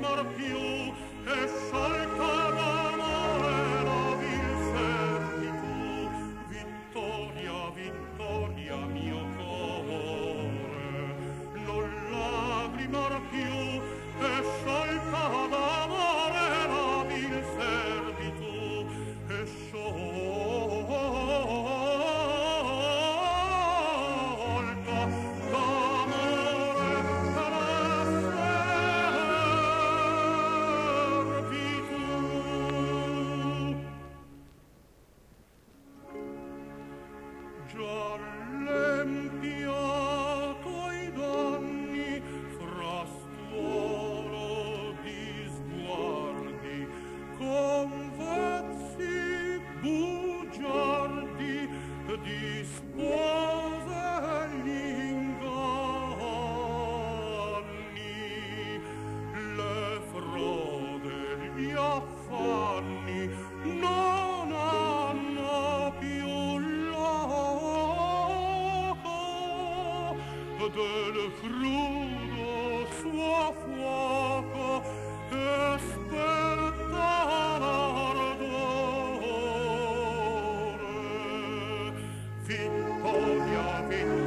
lagrimar più, e sciolta d'amore la vil servitù. Vittoria, vittoria, mio core, non lagrimar più, e sciolta d'amore la vil servitù, e sciolta già l'empiato ai danni fra stuolo di sguardi, convezzi bugiardi di spose gli inganni, le frode, gli affanni non hanno più loco del crudo suo fuoco e spetta l'ardore. Vittoria, vittoria,